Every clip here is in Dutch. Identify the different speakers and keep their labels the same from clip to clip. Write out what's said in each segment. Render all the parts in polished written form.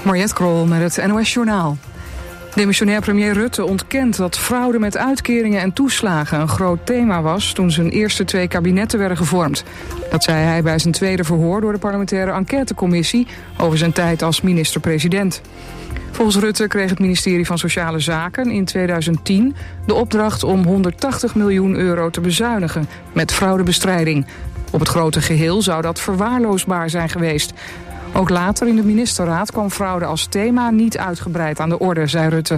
Speaker 1: Mariette Krol met het NOS Journaal. Demissionair premier Rutte ontkent dat fraude met uitkeringen en toeslagen een groot thema was toen zijn eerste 2 kabinetten werden gevormd. Dat zei hij bij zijn tweede verhoor door de parlementaire enquêtecommissie over zijn tijd als minister-president. Volgens Rutte kreeg het ministerie van Sociale Zaken in 2010 de opdracht om 180 miljoen euro te bezuinigen met fraudebestrijding. Op het grote geheel zou dat verwaarloosbaar zijn geweest. Ook later in de ministerraad kwam fraude als thema niet uitgebreid aan de orde, zei Rutte.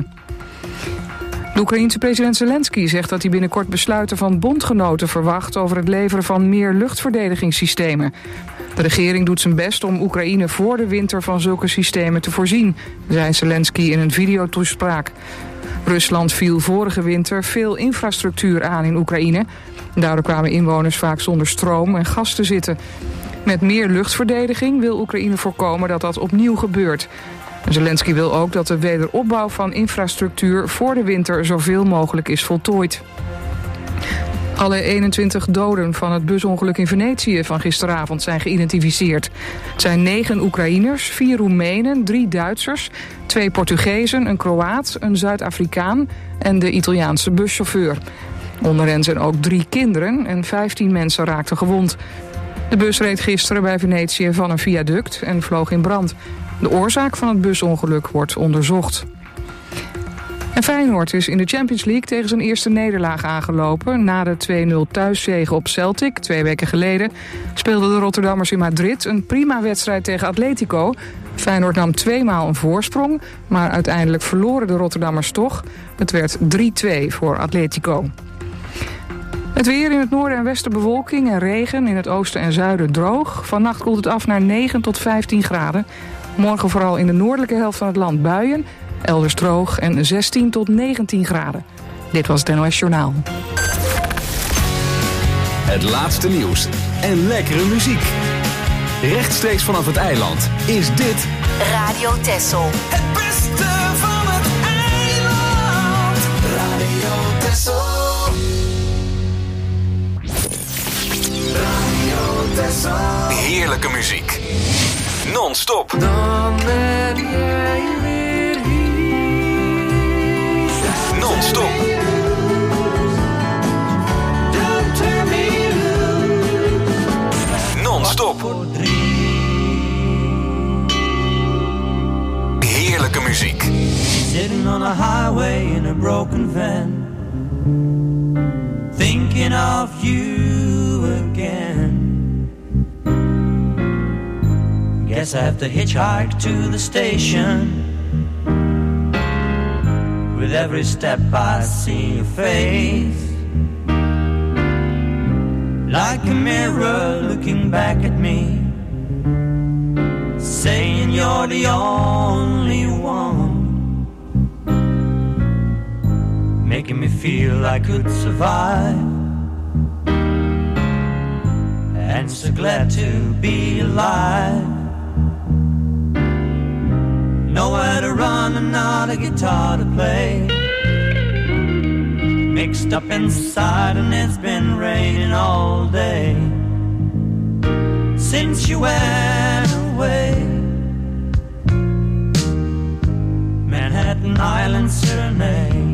Speaker 1: De Oekraïense president Zelensky zegt dat hij binnenkort besluiten van bondgenoten verwacht over het leveren van meer luchtverdedigingssystemen. De regering doet zijn best om Oekraïne voor de winter van zulke systemen te voorzien, zei Zelensky in een videotoespraak. Rusland viel vorige winter veel infrastructuur aan in Oekraïne. Daardoor kwamen inwoners vaak zonder stroom en gas te zitten. Met meer luchtverdediging wil Oekraïne voorkomen dat dat opnieuw gebeurt. Zelensky wil ook dat de wederopbouw van infrastructuur voor de winter zoveel mogelijk is voltooid. Alle 21 doden van het busongeluk in Venetië van gisteravond zijn geïdentificeerd. Het zijn 9 Oekraïners, 4 Roemenen, 3 Duitsers, 2 Portugezen, een Kroaat, een Zuid-Afrikaan en de Italiaanse buschauffeur. Onder hen zijn ook 3 kinderen en 15 mensen raakten gewond. De bus reed gisteren bij Venetië van een viaduct en vloog in brand. De oorzaak van het busongeluk wordt onderzocht. En Feyenoord is in de Champions League tegen zijn eerste nederlaag aangelopen. Na de 2-0 thuiszege op Celtic 2 weken geleden speelden de Rotterdammers in Madrid een prima wedstrijd tegen Atletico. Feyenoord nam 2 maal een voorsprong, maar uiteindelijk verloren de Rotterdammers toch. Het werd 3-2 voor Atletico. Het weer in het noorden en westen bewolking en regen, in het oosten en zuiden droog. Vannacht koelt het af naar 9 tot 15 graden. Morgen vooral in de noordelijke helft van het land buien, elders droog en 16 tot 19 graden. Dit was het NOS Journaal.
Speaker 2: Het laatste nieuws en lekkere muziek. Rechtstreeks vanaf het eiland is dit
Speaker 3: Radio Texel.
Speaker 4: Het beste van het eiland. Radio Texel.
Speaker 2: heerlijke muziek. Non-stop.
Speaker 4: Dan ben jij weer hier.
Speaker 2: Non-stop.
Speaker 4: Don't turn me loose.
Speaker 2: Non-stop. Heerlijke muziek.
Speaker 5: Sitting on a highway in a broken van, thinking of you again. Guess I have to hitchhike to the station. With every step I see your face, like a mirror looking back at me, saying you're the only one, making me feel I could survive, and so glad to be alive. Nowhere to run and not a guitar to play, mixed up inside and it's been raining all day since you went away. Manhattan Island Serenade.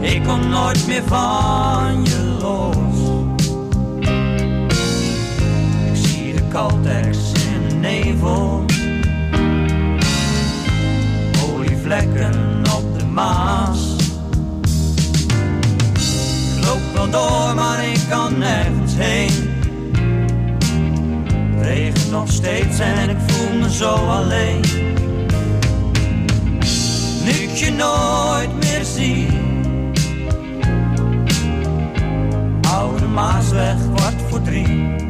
Speaker 5: Ik kom nooit meer van je los. Ik zie de Caltex in de nevel, olievlekken op de Maas. Ik loop wel door, maar ik kan nergens heen. Het regent nog steeds en ik voel me zo alleen. Nu ik je nooit meer zie. Oude Maasweg, 2:15.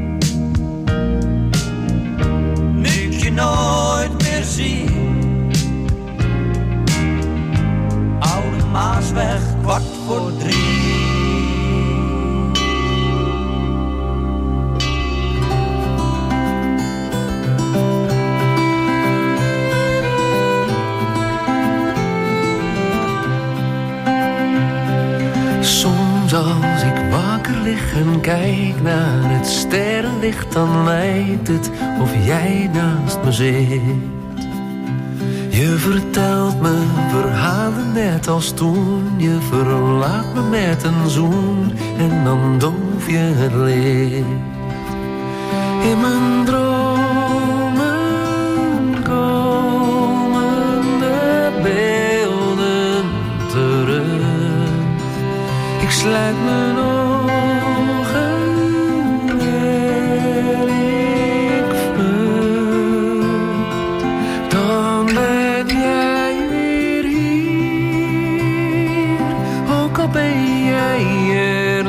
Speaker 5: Nu ik je nooit meer zie. Oude Maasweg, 2:15.
Speaker 3: Als ik wakker lig en kijk naar het sterrenlicht, dan lijkt het of jij naast me zit. Je vertelt me verhalen net als toen. Je verlaat me met een zoen en dan doof je het licht. In mijn dromen komen de beelden terug. Ik sluit mijn ogen en ik vlucht. Dan ben jij weer hier, ook al ben jij er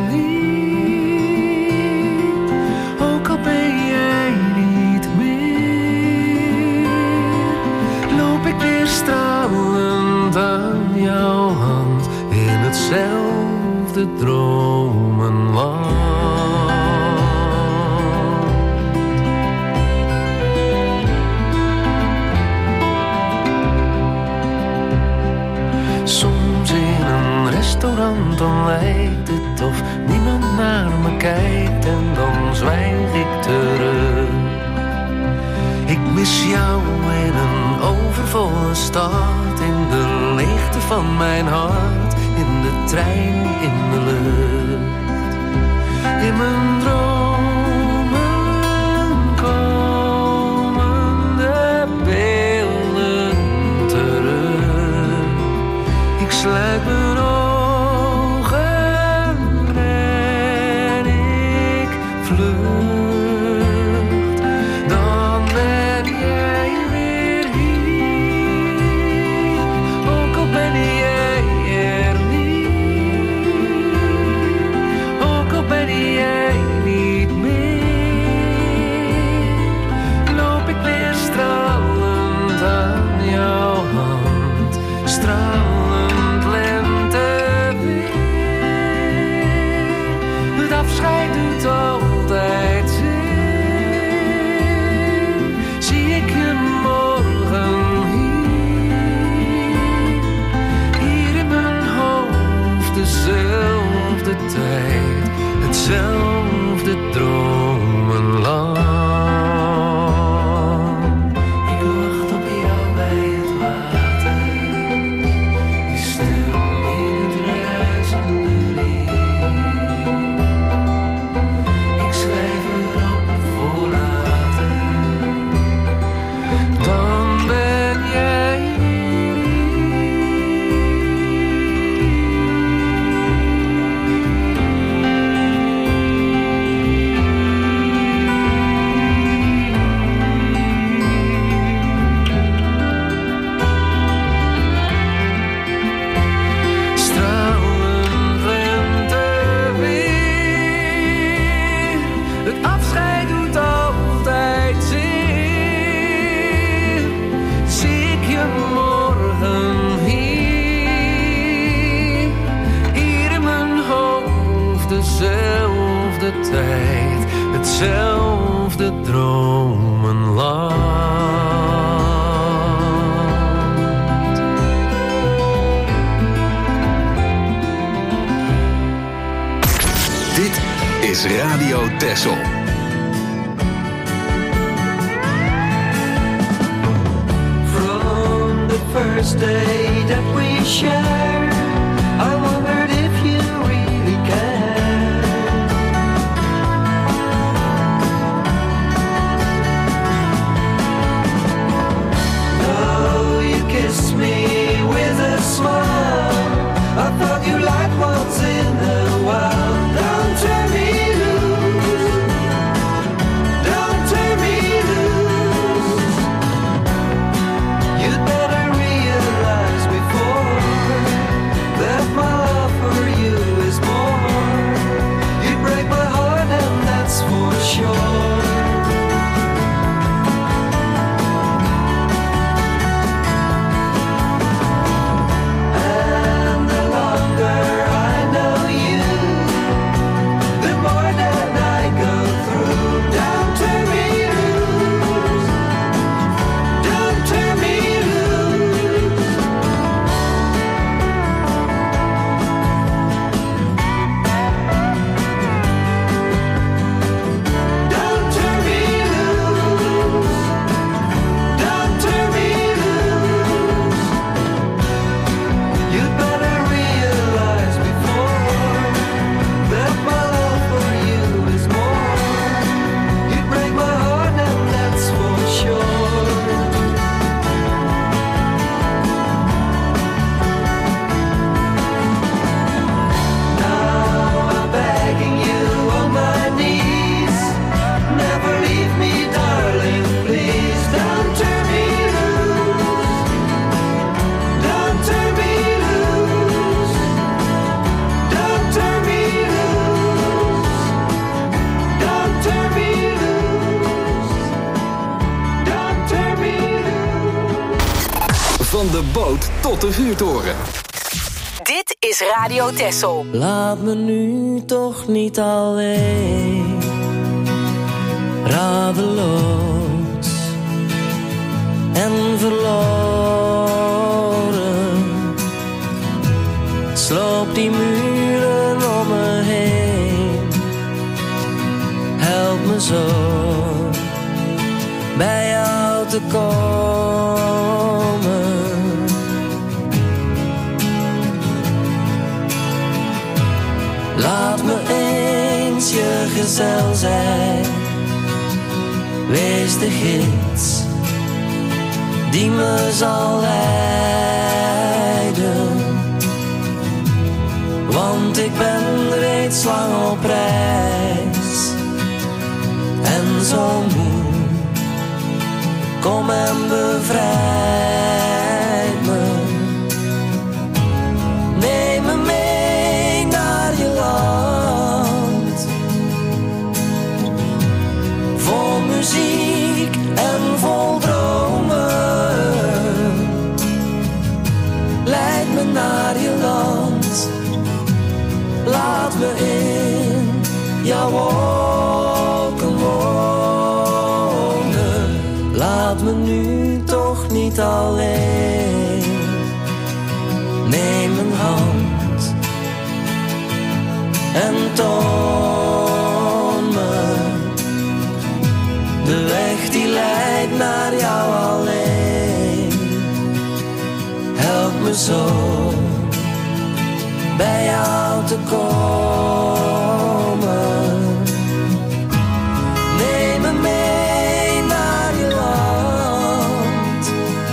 Speaker 3: niet, ook al ben jij niet meer. Loop ik weer stralend aan jouw hand in hetzelfde dromenland. Soms in een restaurant dan lijkt het of niemand naar me kijkt en dan zwijg ik terug. Ik mis jou in een overvolle stad, in de leegte van mijn hart, in de trein, in de lucht. In mijn dromen komen de beelden terug. Ik sluit mijn ogen en ik vlucht. Dan ben jij weer hier, ook al ben jij er niet, ook al ben jij niet meer. Loop ik weer stralend aan jouw hand, stralend lenteweer. Het afscheid doet altijd zeer. Zie ik je morgen hier in mijn hoofd, dezelfde tijd, hetzelfde dromenland. Ik wacht op jou bij het water, je stil in het ruisende riet. Ik schrijf erop voor later, dan ben jij stralend lenteweer. Het afscheid doet altijd zeer. Zie ik je morgen hier in mijn hoofd, dezelfde tijd, hetzelfde dromenland.
Speaker 2: Dit is Radio Texel.
Speaker 4: From the first day that we shared, I wondered if
Speaker 2: boot tot de vuurtoren.
Speaker 6: Dit is Radio Texel.
Speaker 7: Laat me nu toch niet alleen, radeloos en verloren. Sloop die muren om me heen, help me zo bij jou te komen. Laat me eens je gezel zijn, wees de gids die me zal leiden. Want ik ben reeds lang op reis en zo moe. Kom en bevrijd me. Neem me mee naar je land, vol muziek en vol dromen. Leid me naar je land, laat me in jouw wolken wonen. Laat me nu toch niet alleen. Neem mijn hand en toon me de weg die leidt naar jou alleen. Help me zo bij jou te komen. Neem me mee naar je land,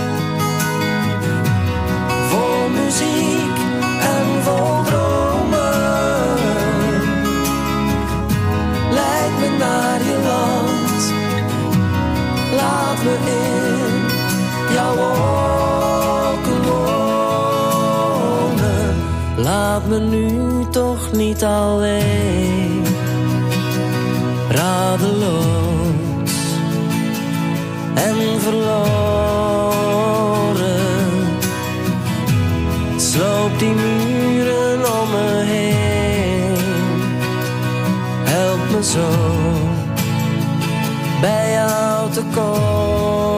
Speaker 7: vol muziek en vol dromen. Leid me naar je land, laat me in jouw wolken wonen. Laat me nu toch niet alleen, radeloos en verloren. Sloop die muren om me heen, help me zo bij jou te komen.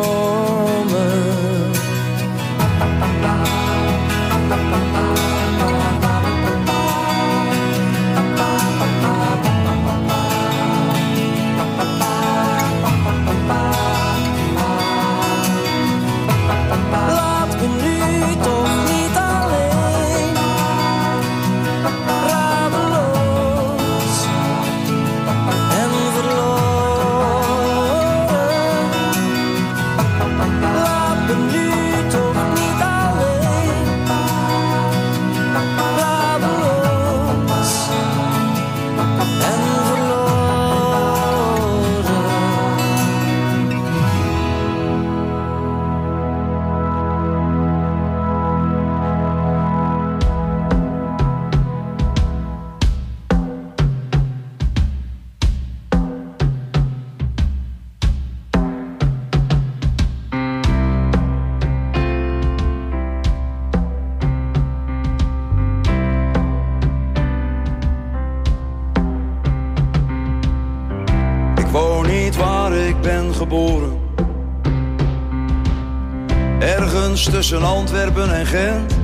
Speaker 8: Ergens tussen Antwerpen en Gent,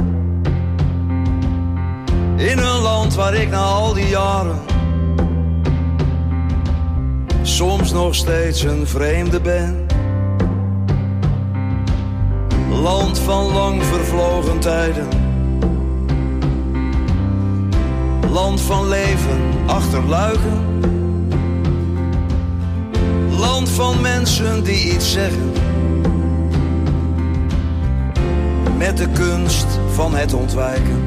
Speaker 8: in een land waar ik na al die jaren soms nog steeds een vreemde ben. Land van lang vervlogen tijden, land van leven achter luiken, land van mensen die iets zeggen, met de kunst van het ontwijken.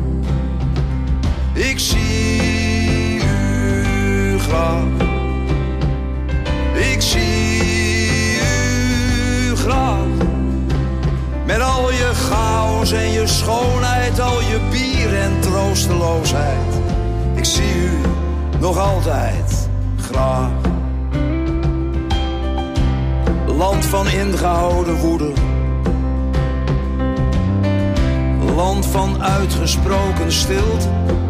Speaker 8: Ik zie u graag, ik zie u graag, met al je chaos en je schoonheid, al je bier en troosteloosheid. Ik zie u nog altijd graag. Land van ingehouden woede, Land van uitgesproken stilte.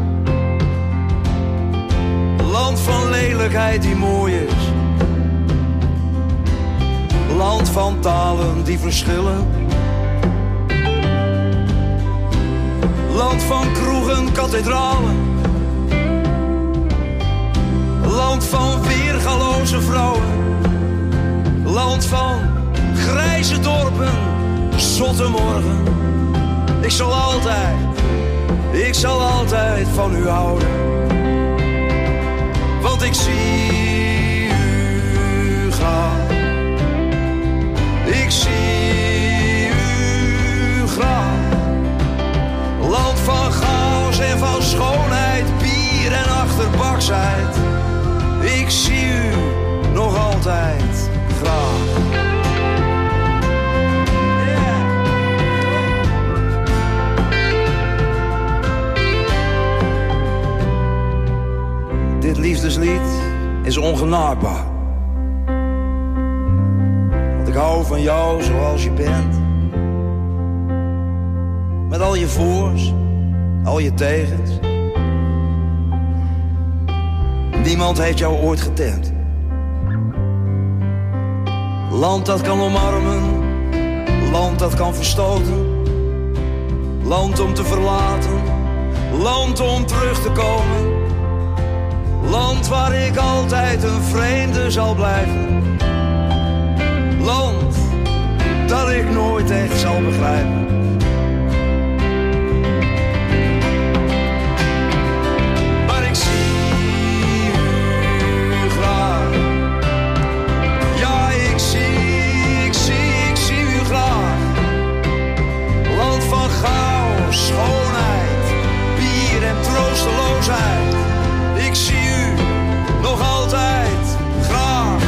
Speaker 8: Land van lelijkheid die mooi is. Land van talen die verschillen. Land van kroegen, kathedralen. Land van weergaloze vrouwen. Land van grijze dorpen, zotte morgen. Ik zal altijd van u houden. Want ik zie u graag. Ik zie u graag. Land van chaos en van schoonheid, bier en achterbaksheid. Ik zie u nog altijd graag. Dit liefdeslied is ongenaakbaar. Want ik hou van jou zoals je bent. Met al je voors, al je tegens. Niemand heeft jou ooit getemd. Land dat kan omarmen, land dat kan verstoten. Land om te verlaten, land om terug te komen. Land waar ik altijd een vreemde zal blijven. Land dat ik nooit echt zal begrijpen. Maar ik zie u graag. Ja, ik zie u graag. Land van chaos, schoonheid, bier en troosteloosheid. Ik zie u nog altijd graag.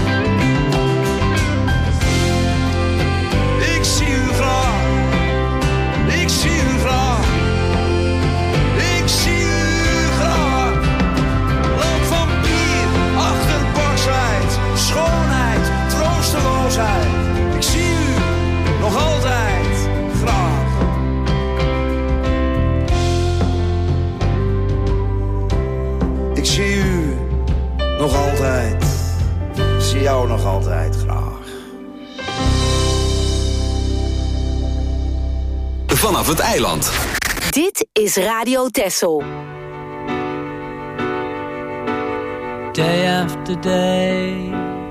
Speaker 8: Ik zie u graag. Ik zie u graag. Ik zie u graag. Land van bier, achterbaksheid, schoonheid, troosteloosheid. Ik zie u nog altijd graag. Ik zie u nog altijd, ik zie jou nog altijd graag.
Speaker 2: Vanaf het eiland.
Speaker 6: Dit is Radio Texel.
Speaker 5: Day after day,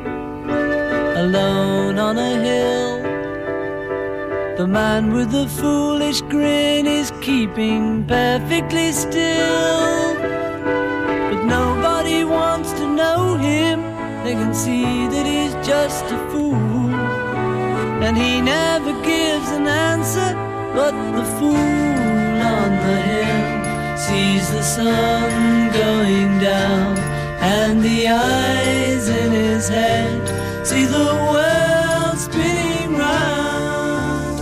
Speaker 5: alone on a hill. The man with the foolish grin is keeping perfectly still. But nobody wants to know him. They can see that he's just a fool. And he never gives an answer. But the fool on the hill sees the sun going down. And the eyes in his head see the world spinning round.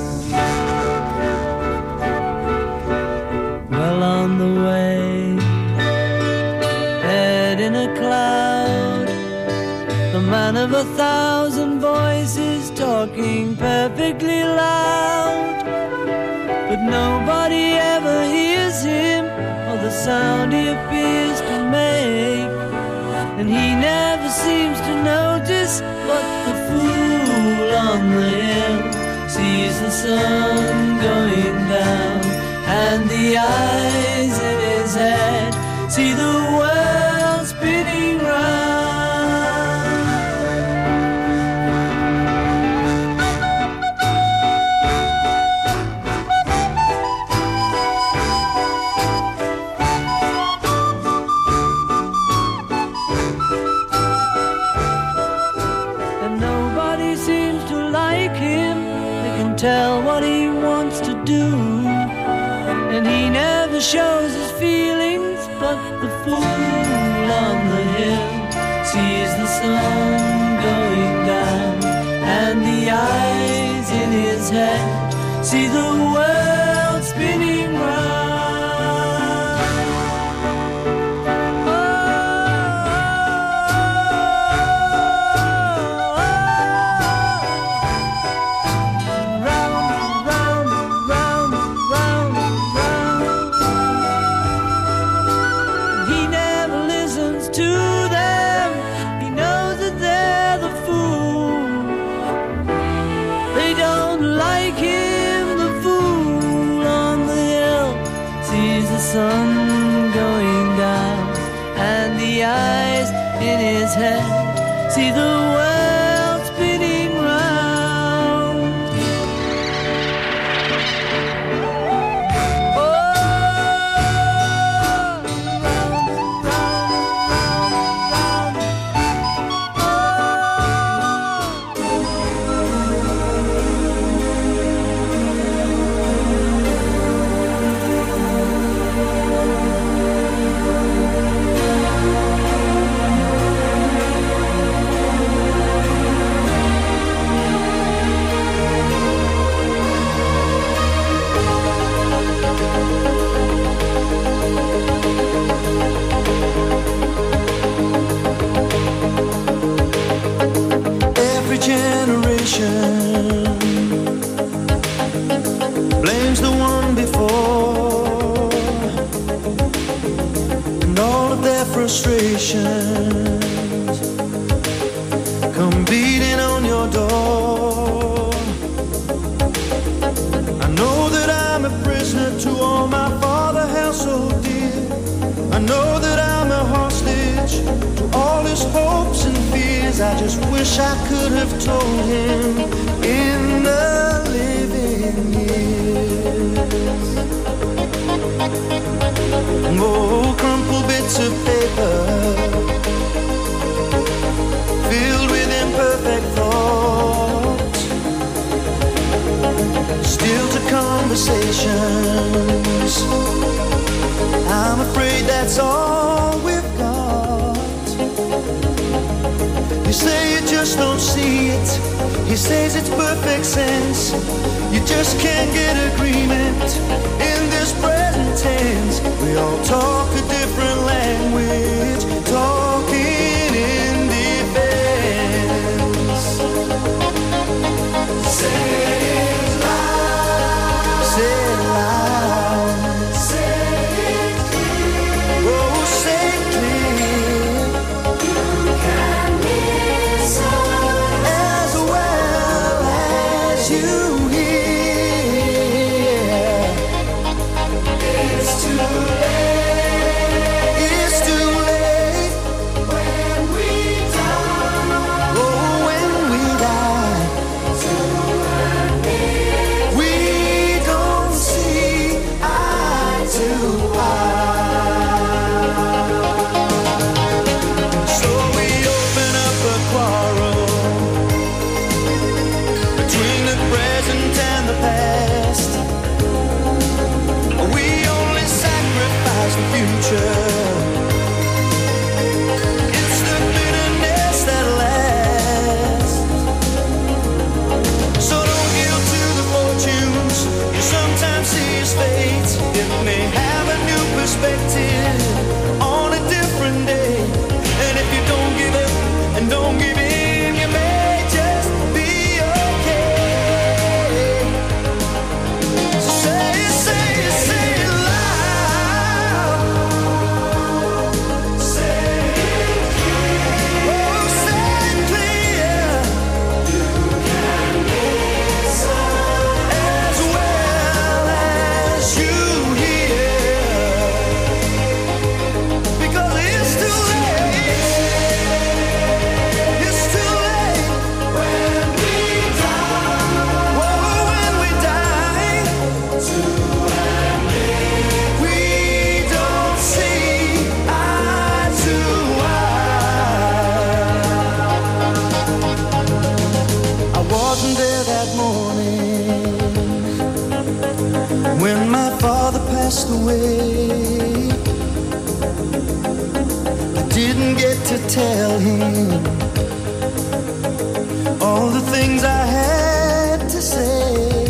Speaker 5: Well on the way, head in a cloud, the man of 1,000 voices talking perfectly loud. But nobody ever hears him or the sound he appears to make. And he never seems to notice what the fool on the hill sees the sun going down. And the eyes in his head see the world spinning round. Tell what he wants to do, and he never shows his feelings. But the fool on the hill sees the sun going down, and the eyes in his head see the world spinning round. sun going down, and the eyes in his head see the world spinning round. Oh, round, round,
Speaker 9: Every generation blames the one before, and all of their frustrations come beating on your door. I know that I'm a prisoner to all my father held so dear. I know that I'm a hostage to all his hopes and fears. I just wish I could have told him in the living years. Oh, crumpled bits of paper filled with imperfect thoughts, still to conversations. I'm afraid that's all we've got. You say you just don't see it. He says it's perfect sense. You just can't get agreement in this present tense. We all talk a different language, talking in defense. Say it loud. Say it loud. Say it clear. Oh, say it clear. You can listen as well as you hear. It's too late. It's too late when we die. Oh, when we die. We don't see eye to eye. So we open up a quarrel between the present and the past. We only sacrifice the future. It's the bitterness that lasts. So don't yield to the fortunes you sometimes see as fate. It may have a new perspective on a different day. And if you don't give up and don't give in, you may just be okay. So say it, say it, say it loud. Say it clear. Oh, say it clear. You can listen as well as you hear. Because it's too late. It's too late when we die. Whoa, when we die. We don't see eye to eye. I wasn't there that morning when my father passed away. I didn't get to tell him all the things I had to say.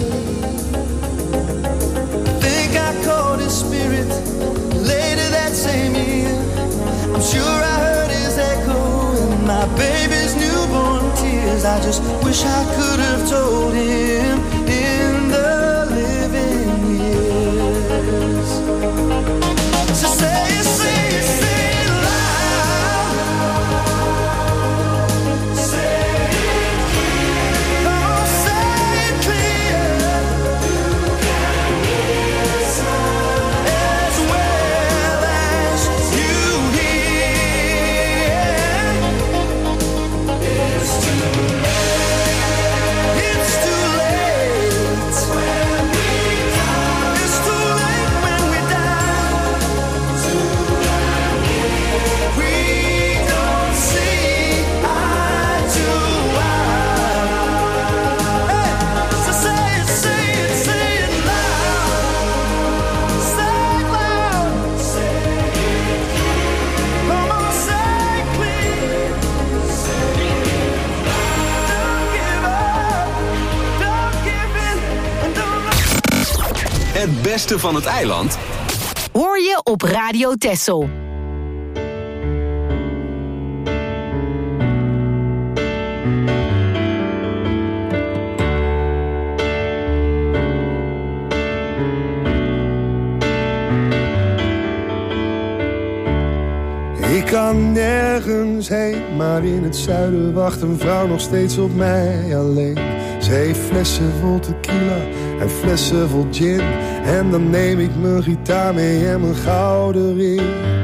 Speaker 9: I think I caught his spirit later that same year. I'm sure I heard his echo in my baby's newborn tears. I just wish I could have told him in the living years. So say it, say it, say it loud. Say it clear. Oh, say it clear. You can listen as well
Speaker 2: beste van het eiland
Speaker 6: hoor je op Radio Texel.
Speaker 10: Ik kan nergens heen, maar in het zuiden wacht een vrouw nog steeds op mij alleen. Ze heeft flessen vol tequila en flessen vol gin. En dan neem ik mijn gitaar mee en mijn gouden ring.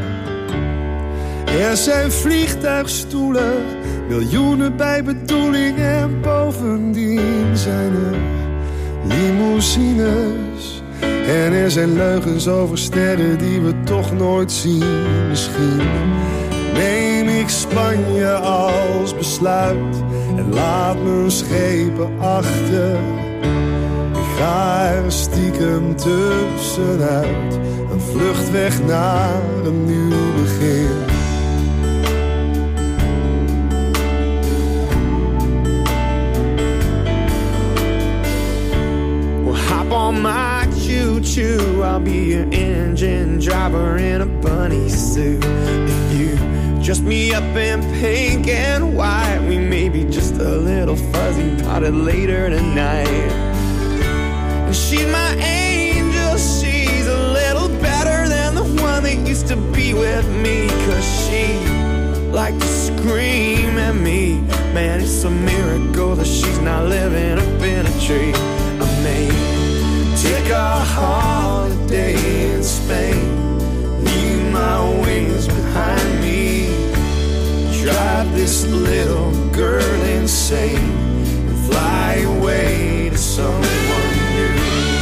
Speaker 10: Er zijn vliegtuigstoelen, miljoenen bij bedoeling. En bovendien zijn er limousines. En er zijn leugens over sterren die we toch nooit zien. Misschien neem ik Spanje als besluit en laat mijn schepen achter. Ik ga er stiekem tussenuit, een vlucht weg naar een nieuw begin.
Speaker 11: Well, hop on my choo-choo, I'll be your engine driver in a bunny suit. If you dress me up in pink and white, we may be just a little fuzzy potted later tonight. And she's my angel, she's a little better than the one that used to be with me. 'Cause she liked to scream at me. Man, it's a miracle that she's not living up in a tree. I may take a holiday in Spain, leave my wings behind me, drive this little girl insane, and fly away to someone new.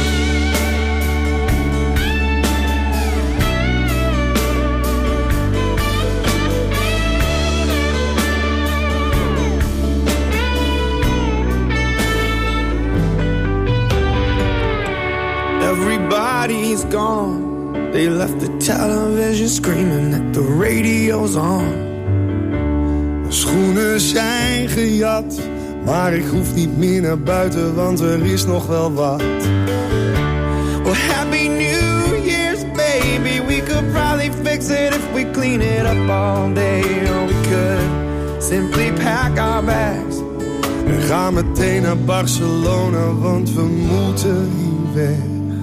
Speaker 11: Everybody's gone. They left the television screaming that the radio's on.
Speaker 10: Mijn schoenen zijn gejat, maar ik hoef niet meer naar buiten, want er is nog wel wat.
Speaker 11: Well, Happy New Year's, baby. We could probably fix it if we clean it up all day. Or we could simply pack our bags
Speaker 10: en gaan meteen naar Barcelona, want we moeten hier weg.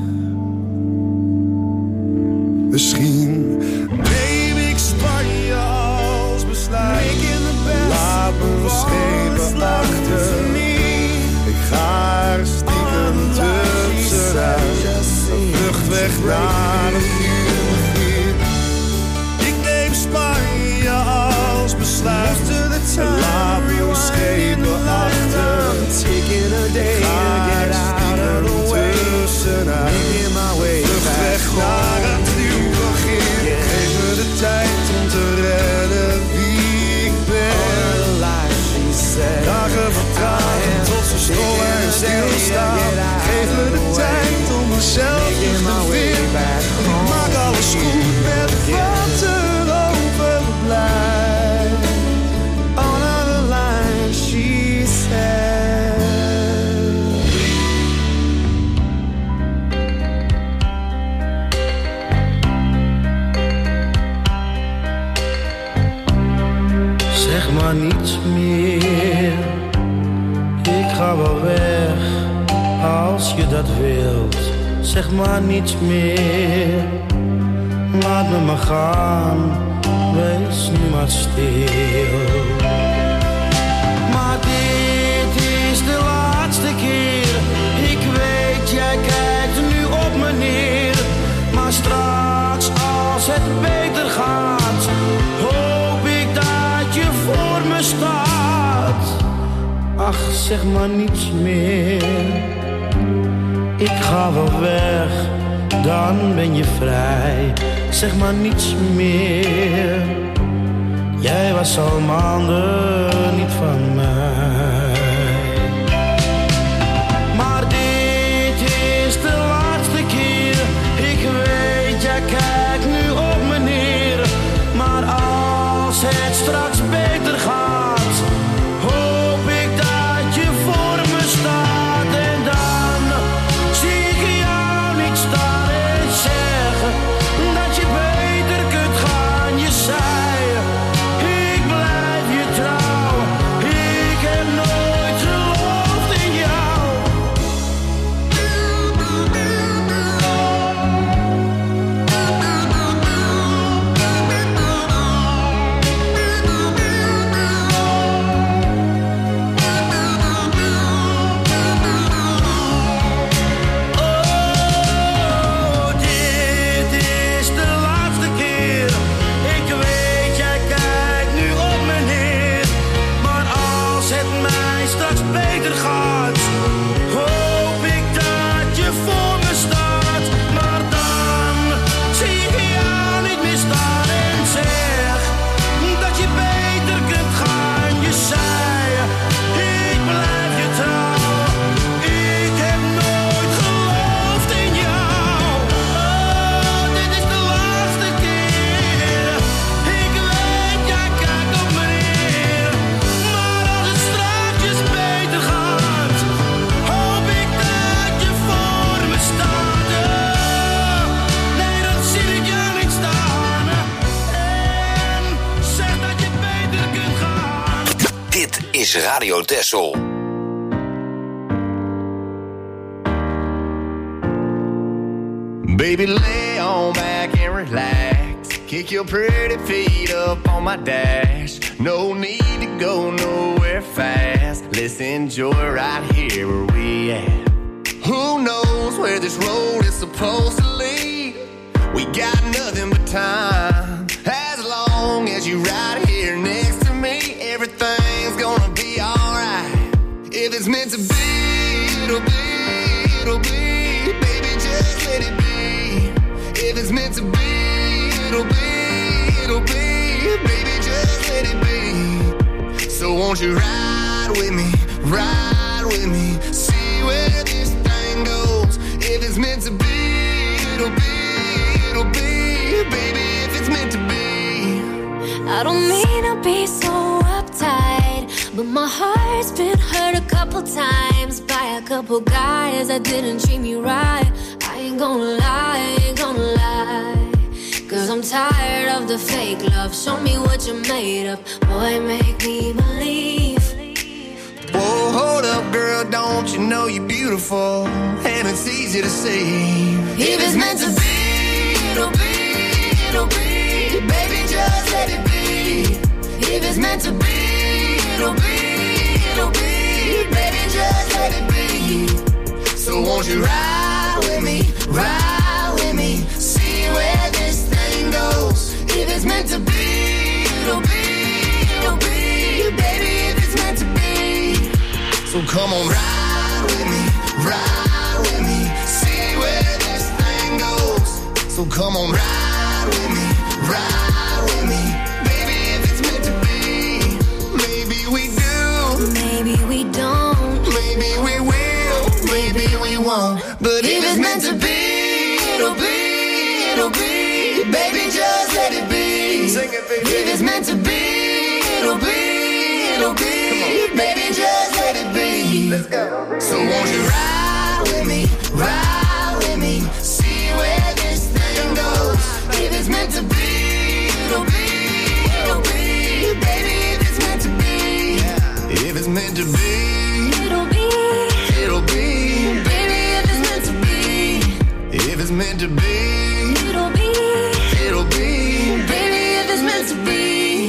Speaker 10: Misschien neem ik Spanje als besluit. Laat me schepen achter. Ik ga er stiekem tussenuit. Een vlucht weg naar een nieuw begin. Ik neem Spanje als besluit. Laat me schepen achter. Ik ga er stiekem tussenuit. Vlucht weg naar een nieuw begin. Geef me de tijd om te redden wie ik ben. Dagen vertragen tot ze stollen en stilstaan. Geef me de tijd om mezelf terug te vinden. Ik maak alles goed met wat er overblijft.
Speaker 11: On the line, she said.
Speaker 5: Zeg maar niets meer, ik ga wel weg, als je dat wilt. Zeg maar niets meer, laat me maar gaan, wees nu maar stil. Maar dit is de laatste keer, ik weet jij kijkt nu op me neer. Maar straks als het beter gaat, hoop ik dat je voor me staat. Ach, zeg maar niets meer, ik ga wel weg, dan ben je vrij. Zeg maar niets meer, jij was al maanden niet van mij. Maar dit is de laatste keer, ik weet jij kijkt nu op me neer. Maar als het straks beter gaat, hoop ik dat je voor me staat. En dan zie ik jou niet staan.
Speaker 2: is Radio Texel.
Speaker 12: Baby, lay on back and relax. Kick your pretty feet up on my dash. No need to go nowhere fast. Let's enjoy right here where we at. Who knows where this road is supposed to lead? We got nothing but time. As long as you right here next to me, everything's gonna be alright. If it's meant to be, it'll be, it'll be. Baby, just let it be. If it's meant to be, it'll be, it'll be. Baby, just let it be. So won't you ride with me, ride with me. See where this thing goes. If it's meant to be, it'll be, it'll be. Baby, if it's meant to be.
Speaker 13: I don't mean to be so uptight, but my heart's been hurt a couple times by a couple guys that didn't treat me right. I ain't gonna lie, I ain't gonna lie. Cause I'm tired of the fake love. Show me what you're made of. Boy, make me believe.
Speaker 12: Whoa, hold up, girl, don't you know you're beautiful? And it's easy to see.
Speaker 13: If it's meant to be, it'll be, it'll be. Baby, just let it be. If it's meant to be, it'll be, it'll be. Baby, just let it be.
Speaker 12: So won't you ride with me, ride with me. See where this thing goes.
Speaker 13: If it's meant to be, it'll be, it'll be. Baby, if it's meant to be.
Speaker 12: So come on, ride with me, ride with me. See where this thing goes. So come on, ride with me, ride with me. Baby, if it's meant to be. Maybe we do,
Speaker 13: maybe we don't.
Speaker 12: Maybe we will, maybe we won't. But if it's meant to be, it'll be, it'll be. Baby, just let it be. Sing it, baby. If it's meant to be, it'll be, it'll be. Baby, just let it be. Let's go. So won't you ride with me, ride with me. See where this thing goes.
Speaker 13: If it's meant to be, it'll be, it'll be. Baby, if it's meant to be.
Speaker 12: If it's meant to be,
Speaker 13: it'll be,
Speaker 12: it'll be.
Speaker 13: Baby, if it's meant to be.
Speaker 12: If it's meant to be,
Speaker 13: it'll be,
Speaker 12: it'll be.
Speaker 13: Baby, if it's meant to be.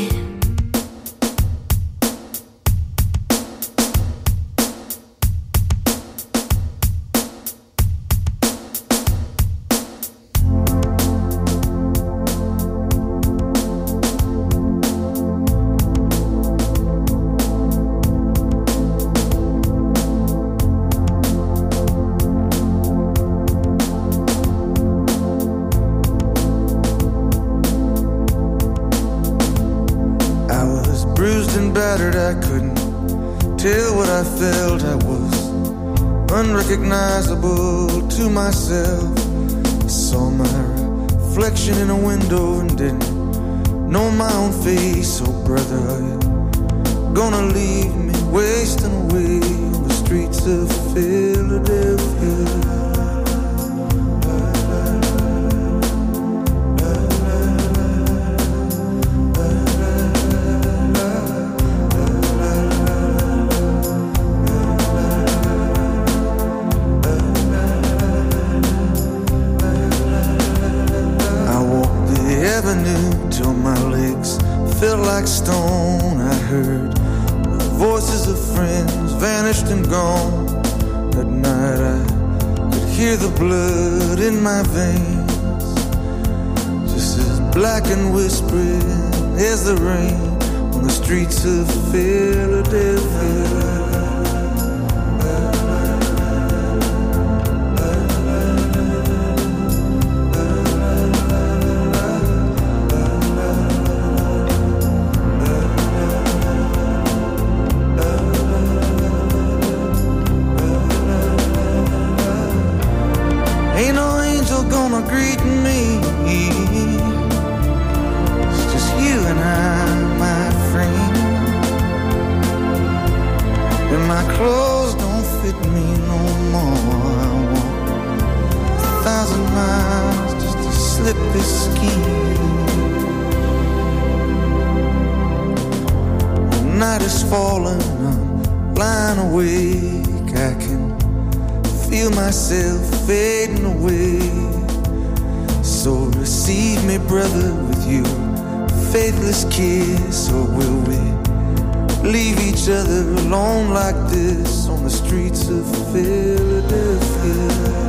Speaker 9: I couldn't tell what I felt. I was unrecognizable to myself. I saw my reflection in a window and didn't know my own face. Oh brother, are you gonna leave me wasting away on the streets of Philadelphia? Till my legs felt like stone. I heard the voices of friends vanished and gone. At night I could hear the blood in my veins, just as black and whispering as the rain on the streets of Philadelphia. Greeting me, it's just you and I, my friend. And my clothes don't fit me no more. I walk 1,000 miles just to slip this skin. The night is falling, I'm blind awake. I can feel myself fading away. So receive me, brother, with you faithless kiss. Or will we leave each other alone like this on the streets of Philadelphia?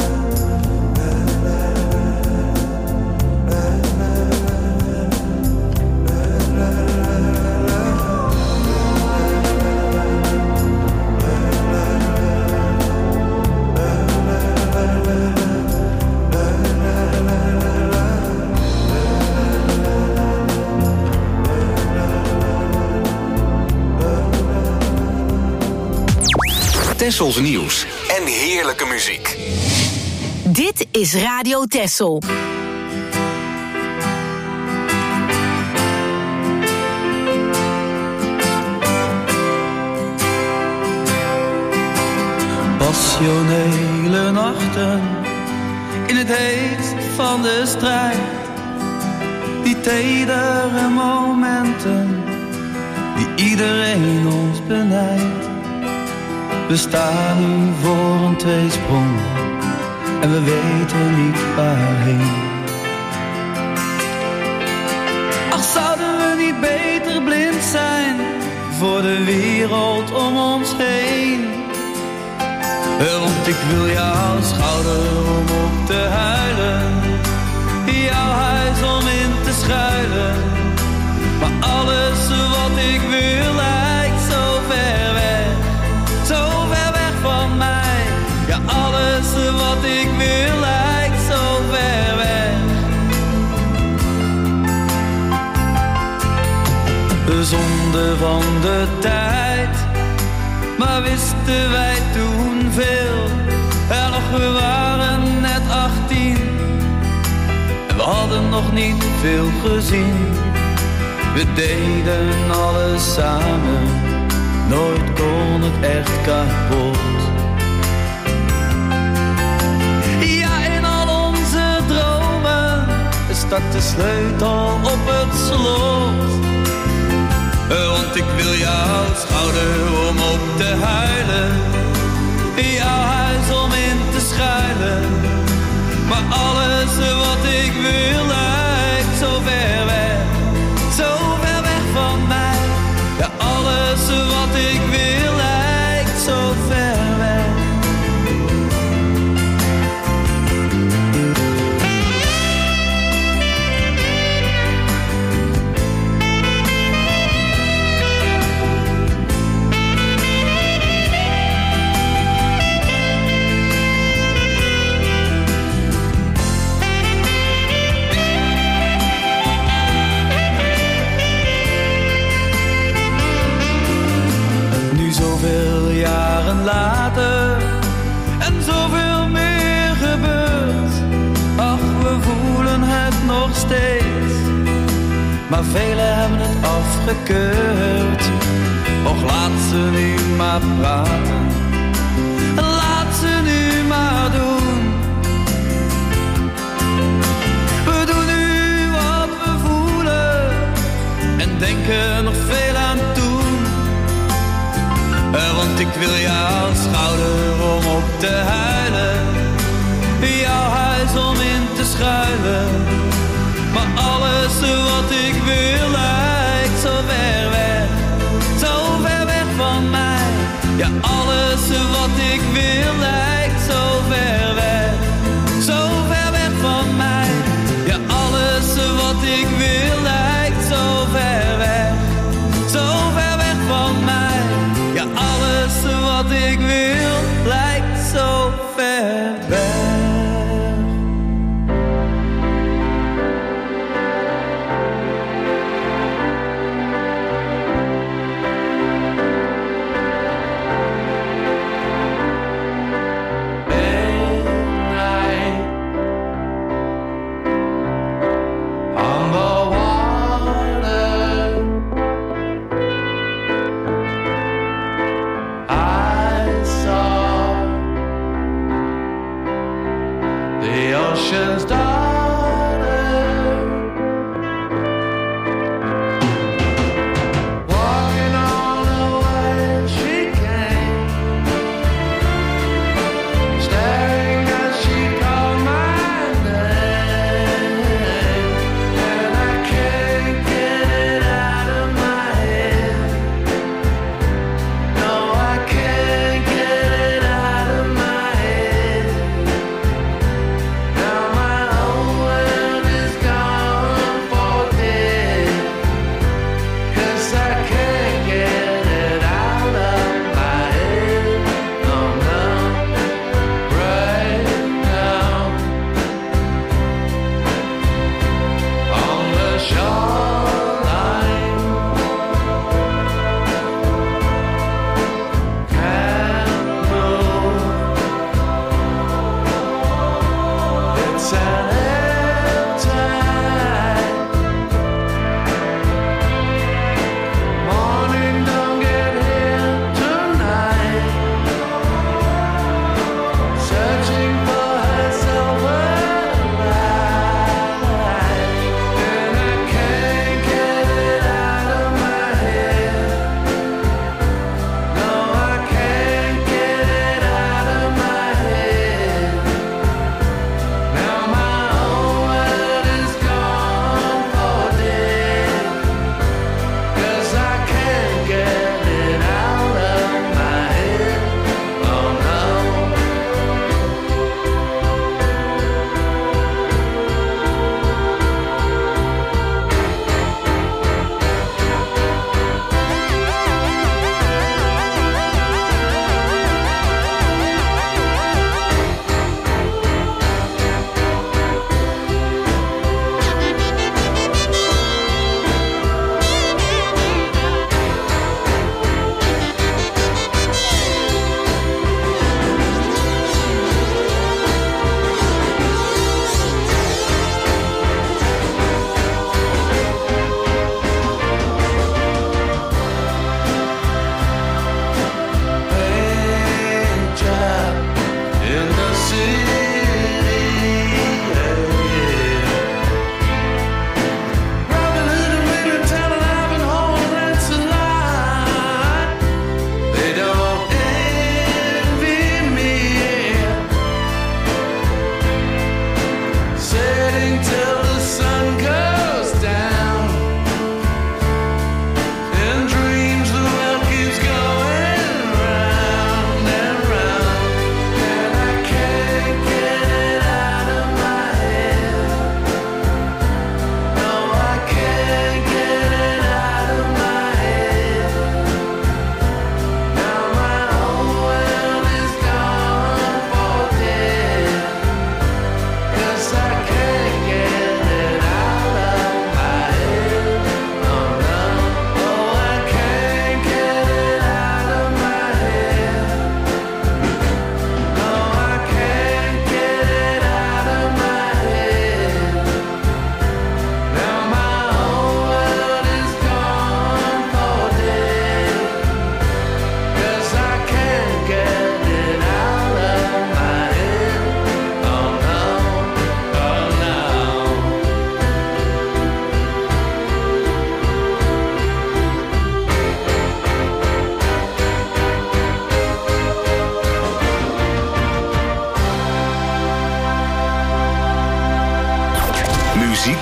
Speaker 2: Tessels nieuws en heerlijke muziek.
Speaker 6: Dit is Radio Tessel.
Speaker 5: Passionele nachten in het heetst van de strijd. Die tedere momenten die iedereen ons benijdt. We staan nu voor een tweesprong en we weten niet waarheen. Ach, zouden we niet beter blind zijn voor de wereld om ons heen? Want ik wil jouw schouder om op te huilen, jouw huis om in te schuilen. Maar alles wat ik wil lijkt zo ver weg, zo ver weg van mij. Ja, alles wat ik wil lijkt zo ver weg. De zonde van de tijd, maar wisten wij toen veel. En nog, we waren net 18 en we hadden nog niet veel gezien. We deden alles samen, nooit kon het echt kapot. Ja, in al onze dromen stak de sleutel op het slot. Want ik wil jouw schouder om op te huilen, jouw huis om in te schuilen. Maar alles wat ik wil lijkt zo ver weg, zo ver weg van mij. Ja, alles wat ik wil lijkt zo ver weg. Zoveel jaren later en zoveel meer gebeurt. Ach, we voelen het nog steeds, maar velen hebben het afgekeurd. Och, laat ze nu maar praten, laat ze nu maar doen. We doen nu wat we voelen en denken nog veel aan toe. Want ik wil jouw schouder om op te huilen, jouw huis om in te schuilen. Maar alles wat ik wil lijkt zo ver weg, zo ver weg van mij. Ja, alles wat ik wil lijkt zo ver weg, zo ver weg van mij. Ja, alles wat ik wil lijkt zo ver weg, zo ver weg van mij. Ja, alles wat ik wil lijkt zo ver weg.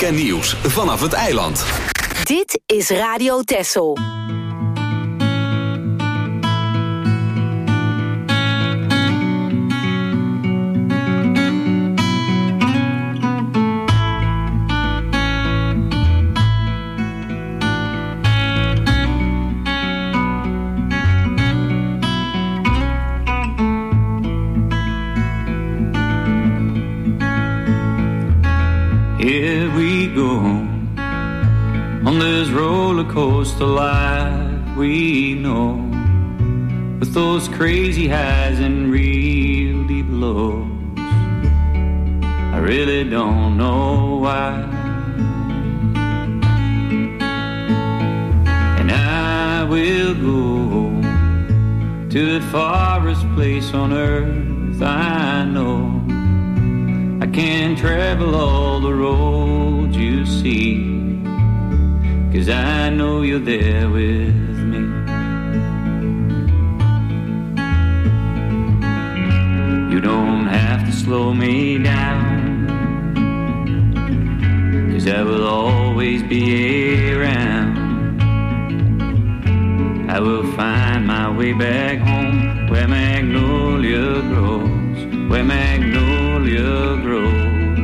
Speaker 2: muziek en nieuws vanaf het eiland.
Speaker 6: Dit is Radio Texel.
Speaker 14: Here we go on this roller coaster life we know, with those crazy highs and real deep lows. I really don't know why, and I will go to the farthest place on earth I know. I can't travel all the roads you see, 'cause I know you're there with me. You don't have to slow me down, 'cause I will always be around. I will find my way back home, where magnolia grows, where magnolia grows.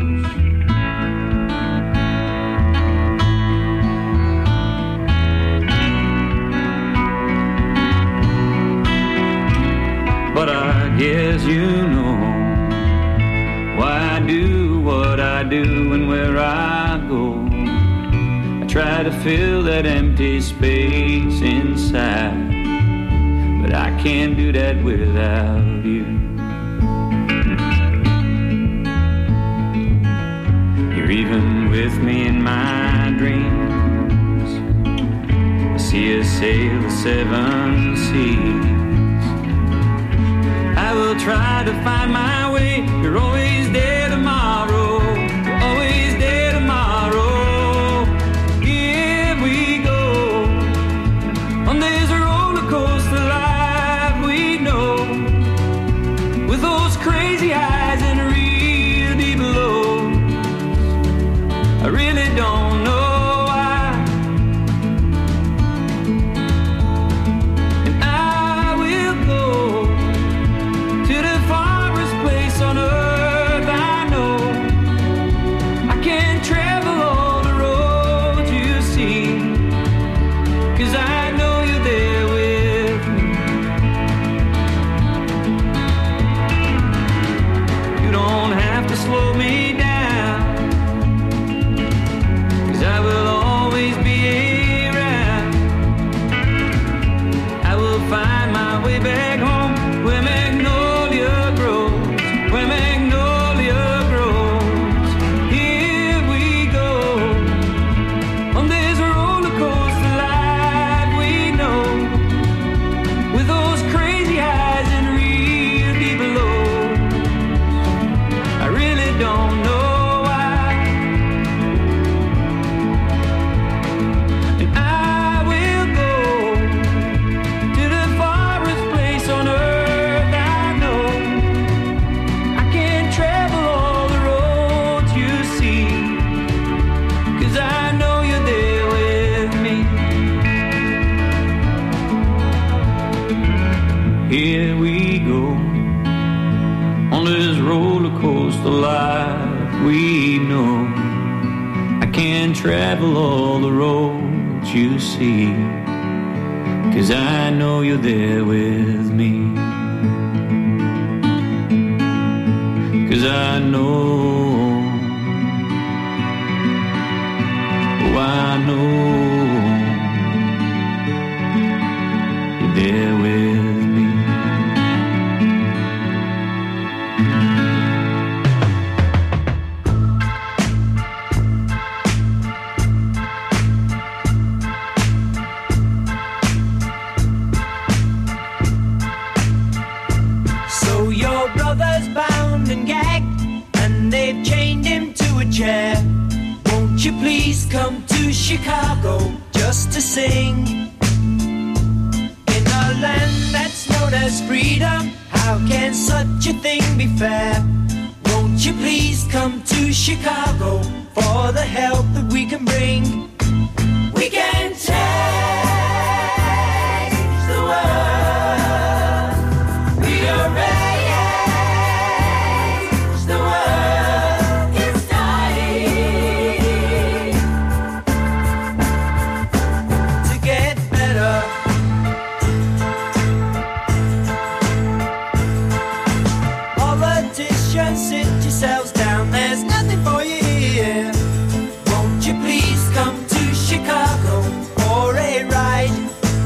Speaker 14: But I guess you know why I do what I do and where I go. I try to fill that empty space inside, but I can't do that without you. You're even with me in my dreams. I see us sail the 7 seas. I will try to find my way. You're always there tomorrow. You're always there tomorrow. Here we go on this roller coaster life we know, with those crazy highs and real deep lows. I really don't know why, and I will go to the farthest place on earth I know. I can't travel all the roads you see, 'cause I know you're there with me. You don't have to slow me down, 'cause I will always be around. I will find my way back home, where magnolia grows, where magnolia grows. Here we go on this roller coaster life we know, with those crazy highs and real deep lows. I really don't know why, and I will go to the farthest place on earth I know. I can't travel all the roads you see, 'cause I know you're there with me. Here we go on this roller coaster life we know. I can't travel all the roads you see, 'cause I know you're there with me. 'Cause I know, oh I know you're there with me.
Speaker 5: So your brother's bound and gagged, and they've chained him to a chair. Won't you please come to Chicago just to sing? In a land that's known as freedom, how can such a thing be fair? Won't you please come to Chicago for the help that we can bring. We can change the world. Rearrange the world. It's dying to get better. Politicians, sit yourselves down. There's nothing for you here. Won't you please come to Chicago for a ride?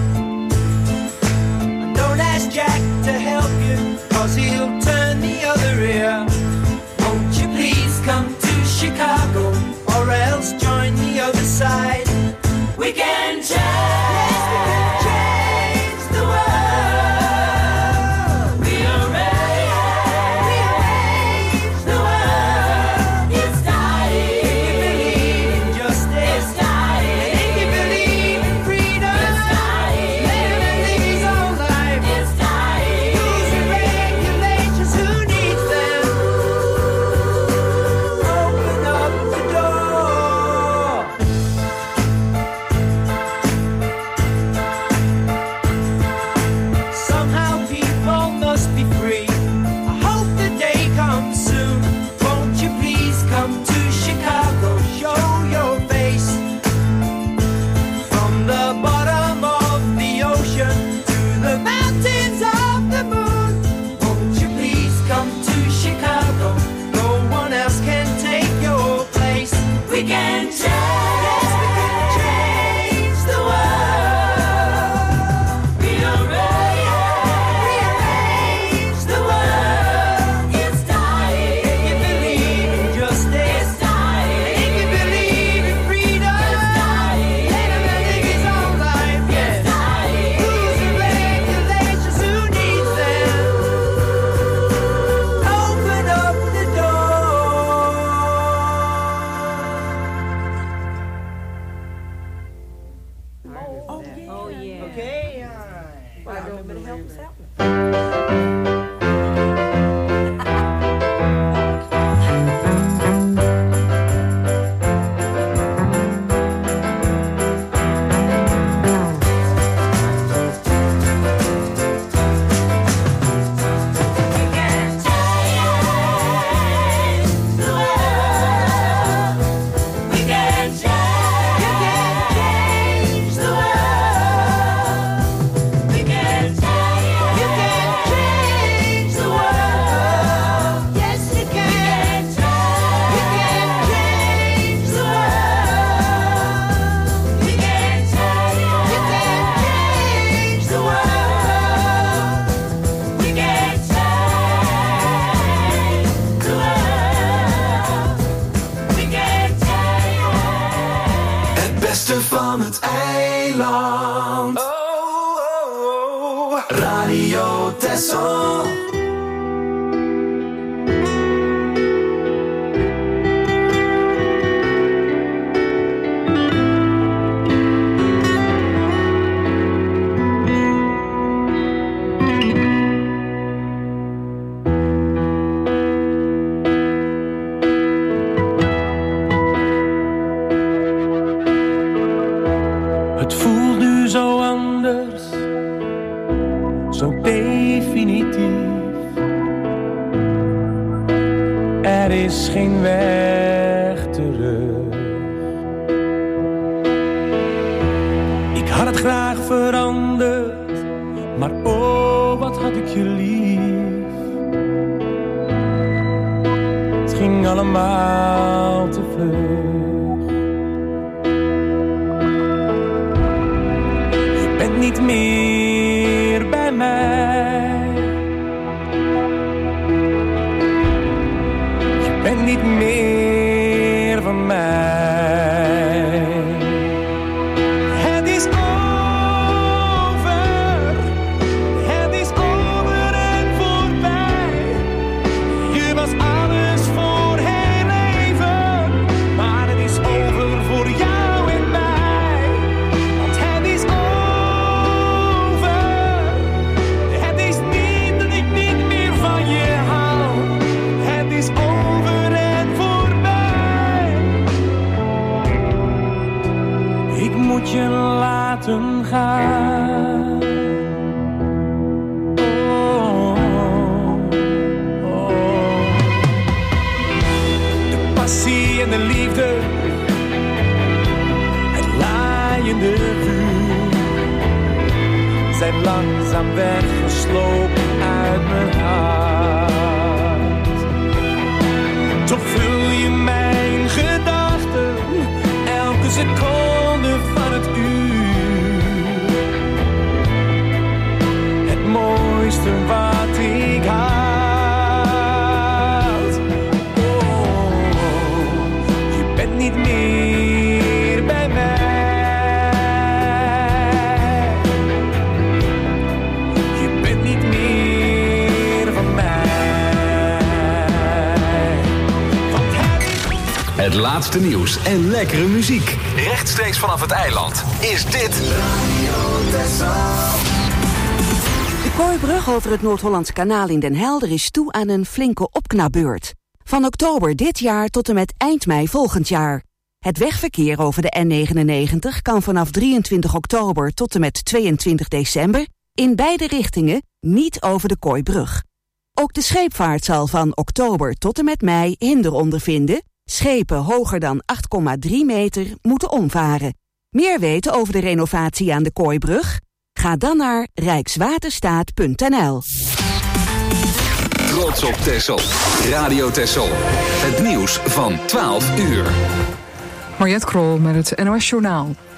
Speaker 5: Don't ask Jack to help you, 'cause he'll turn the other ear. Won't you please come to Chicago or else join the other side? We can change, we can change the world. Rearrange the world. It's dying. If you believe in justice, it's dying. If you believe in freedom, it's dying. Let him live his own life, it's dying. Rules and regulations, who needs them? Open up the door. Somehow people must be free. I hope the day comes soon. Won't you please come to Chicago? Show your face. From the bottom of the ocean to the mountains of the moon. Won't you please come to Chicago? No one else can take your place. We can change, we can change the world. Rearrange the world. It's dying. If you believe in justice, it's dying. If you believe in freedom, it's dying. Let him live his own life, yes. It's dying. Rules and regulations, who needs them? Open up the door. Oh yeah. Okay, all right. Well, everybody help us out.
Speaker 4: Het beste van het eiland. Radio Texel.
Speaker 3: Het voelt nu zo anders, zo definitief. Er is geen weg terug. Ik had het graag veranderd, maar oh, wat had ik je lief. Het ging allemaal te vlug. Niet meer bij mij. Je bent niet meer van mij. Het is over. Het is over en voorbij. Je was alles voor heel even, maar het is over voor jou en mij. Want het is over. Van je hou. Het is over en voorbij.
Speaker 5: moet je laten gaan. De passie en de liefde, het laaiende vuur, zijn langzaam weggeslopen uit mijn hart. Toch vul je mijn gedachten elke seconde van het uur. Het mooiste wat ik had. Oh, je bent niet meer bij mij. Je bent niet meer van mij. Want
Speaker 2: het laatste nieuws en lekkere muziek. Rechtstreeks vanaf het eiland is dit Radio Texel.
Speaker 15: De Kooibrug over het Noord-Hollandse kanaal in Den Helder is toe aan een flinke opknapbeurt. Van oktober dit jaar tot en met eind mei volgend jaar. Het wegverkeer over de N99 kan vanaf 23 oktober tot en met 22 december... in beide richtingen niet over de Kooibrug. Ook de scheepvaart zal van oktober tot en met mei hinder ondervinden. Schepen hoger dan 8,3 meter moeten omvaren. Meer weten over de renovatie aan de Kooibrug? Ga dan naar rijkswaterstaat.nl.
Speaker 2: Trots op Texel. Radio Texel. Het nieuws van 12 uur.
Speaker 1: Mariette Krol met het NOS Journaal.